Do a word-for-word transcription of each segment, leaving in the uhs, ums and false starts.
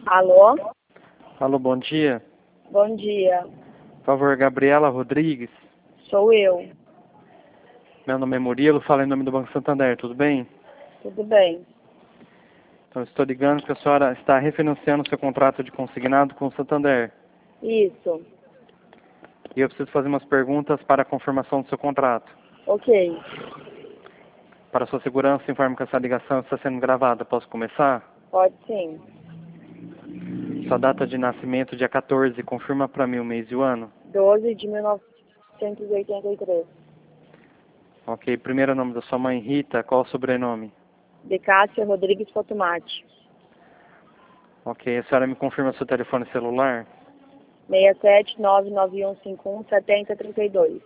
Alô? Alô, bom dia. Bom dia. Por favor, Gabriela Rodrigues. Sou eu. Meu nome é Murilo, falo em nome do Banco Santander, tudo bem? Tudo bem? Então, estou ligando porque a senhora está refinanciando seu contrato de consignado com o Santander. Isso. E eu preciso fazer umas perguntas para a confirmação do seu contrato. Ok. Para sua segurança, informo que essa ligação está sendo gravada. Posso começar? Pode sim. Sua data de nascimento, dia quatorze, confirma para mim o mês e o ano. doze de mil novecentos e oitenta e três. Ok, primeiro nome da sua mãe, Rita, qual o sobrenome? De Cássia Rodrigues Fotomate. Ok, a senhora me confirma seu telefone celular? seis sete nove nove um cinco um sete zero três dois.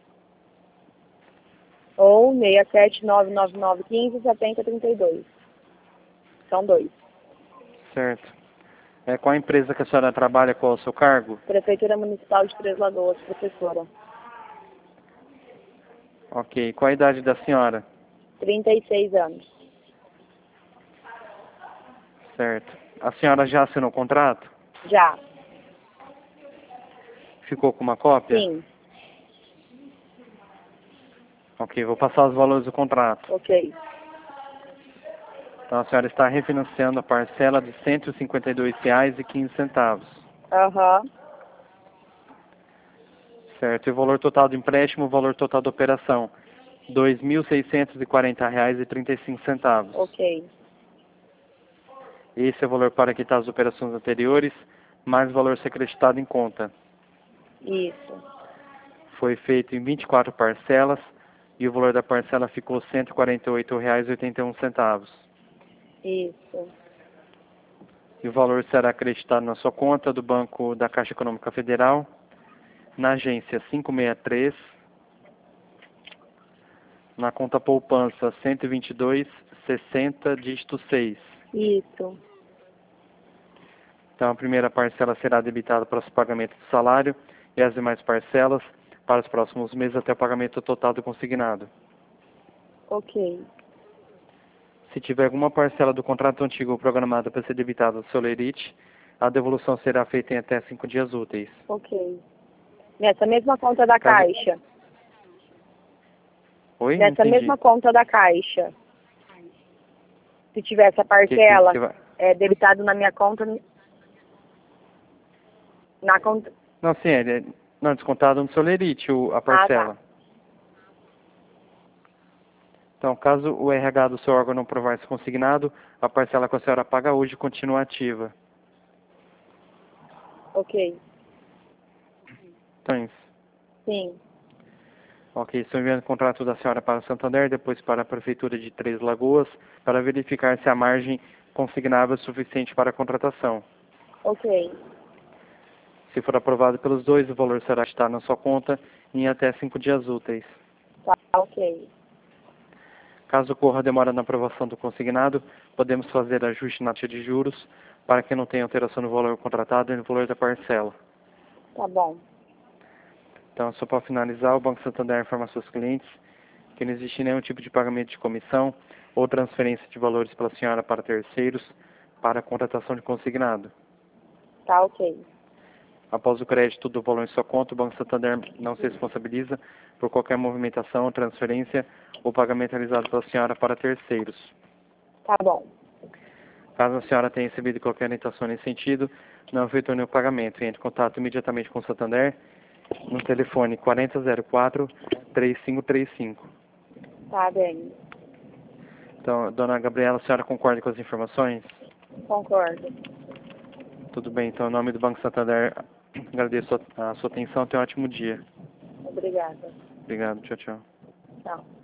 Ou seis sete nove nove nove um cinco sete zero três dois. São dois. Certo. É, qual a empresa que a senhora trabalha, qual é o seu cargo? Prefeitura Municipal de Três Lagoas, professora. Ok, qual a idade da senhora? trinta e seis anos. Certo. A senhora já assinou o contrato? Já. Ficou com uma cópia? Sim. Ok, vou passar os valores do contrato. Ok. Então a senhora está refinanciando a parcela de cento e cinquenta e dois reais e quinze centavos. Aham. Certo. E o valor total do empréstimo, o valor total da operação, dois mil seiscentos e quarenta reais e trinta e cinco centavos. Ok. Esse é o valor para quitar as operações anteriores, mais o valor ser acreditado em conta. Isso. Foi feito em vinte e quatro parcelas e o valor da parcela ficou cento e quarenta e oito reais e oitenta e um centavos. Isso. E o valor será acreditado na sua conta do Banco da Caixa Econômica Federal, na agência quinhentos e sessenta e três, na conta poupança cento e vinte e dois, sessenta, dígito seis. Isso. Então a primeira parcela será debitada para o pagamento do salário e as demais parcelas para os próximos meses até o pagamento total do consignado. Ok. Se tiver alguma parcela do contrato antigo programada para ser debitada do seu lerite, a devolução será feita em até cinco dias úteis. Ok. Nessa mesma conta da Caso... Caixa. Oi? Nessa Entendi. mesma conta da Caixa. Se tiver essa Que, que, parcela, que vai... é debitado na minha conta. Na conta. Não, sim, é, não, descontado no seu lerite, o, a parcela. Ah, tá. Então, caso o R H do seu órgão não provar esse consignado, a parcela que a senhora paga hoje continua ativa. Ok. Então é isso. Sim. Ok, estou enviando o contrato da senhora para o Santander, depois para a Prefeitura de Três Lagoas, para verificar se a margem consignável é suficiente para a contratação. Ok. Se for aprovado pelos dois, o valor será estar na sua conta em até cinco dias úteis. Tá, ok. Caso ocorra demora na aprovação do consignado, podemos fazer ajuste na taxa de juros para que não tenha alteração no valor contratado e no valor da parcela. Tá bom. Então, só para finalizar, o Banco Santander informa aos seus clientes que não existe nenhum tipo de pagamento de comissão ou transferência de valores pela senhora para terceiros para a contratação de consignado. Tá, ok. Após o crédito do valor em sua conta, o Banco Santander não se responsabiliza por qualquer movimentação, transferência ou pagamento realizado pela senhora para terceiros. Tá bom. Caso a senhora tenha recebido qualquer orientação nesse sentido, não efetue nenhum pagamento. Entre em contato imediatamente com o Santander no telefone quarenta zero quatro, três cinco três cinco. Tá bem. Então, dona Gabriela, a senhora concorda com as informações? Concordo. Tudo bem, então, em nome do Banco Santander, agradeço a sua atenção. Tenha um ótimo dia. Obrigada. Obrigado, tchau, tchau. Tchau.